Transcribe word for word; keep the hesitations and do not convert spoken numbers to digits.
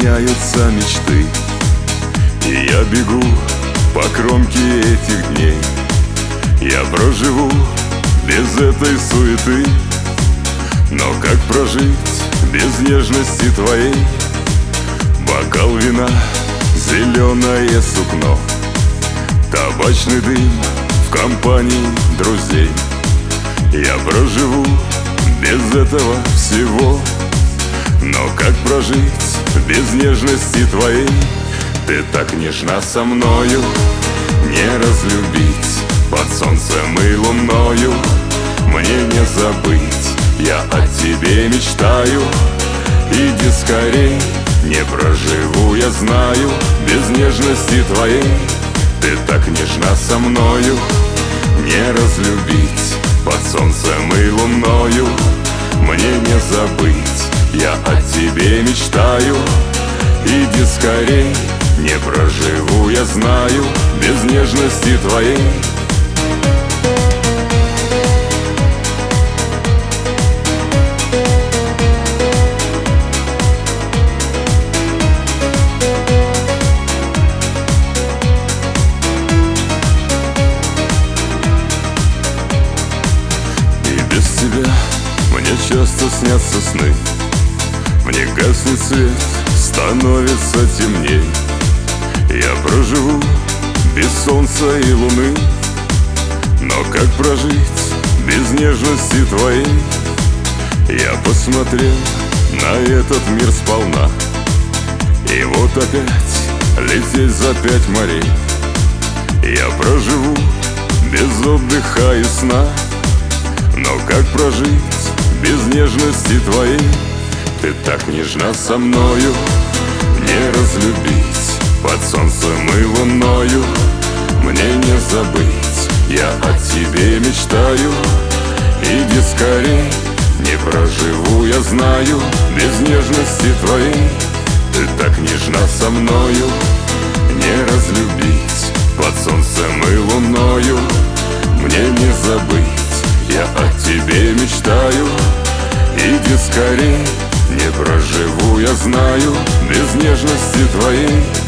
меняются мечты, и я бегу по кромке этих дней. Я проживу без этой суеты, но как прожить без нежности твоей? Бокал вина, зеленое сукно, табачный дым в компании друзей. Я проживу без этого всего, но как прожить без нежности твоей? Ты так нежна со мною, не разлюбить под солнцем и луною. Мне не забыть, я о тебе мечтаю. Иди скорей, не проживу, я знаю, без нежности твоей. Ты так нежна со мною, не разлюбить под солнцем и луною. Мне не забыть, я о тебе мечтаю. Иди скорей, не проживу, я знаю, без нежности твоей. Мне часто снятся сны, мне гаснет свет, становится темней. Я проживу без солнца и луны, но как прожить без нежности твоей? Я посмотрел на этот мир сполна, и вот опять лететь за пять морей. Я проживу без отдыха и сна, но как прожить без нежности твоей? Ты так нежна со мною, не разлюбить под солнцем и луною. Мне не забыть, я о тебе мечтаю. Иди скорей, не проживу, я знаю, без нежности твоей. Ты так нежна со мною, не разлюбить под солнцем и луною. Мне не забыть, я о тебе мечтаю. Иди скорей, не проживу, я знаю, без нежности твоей.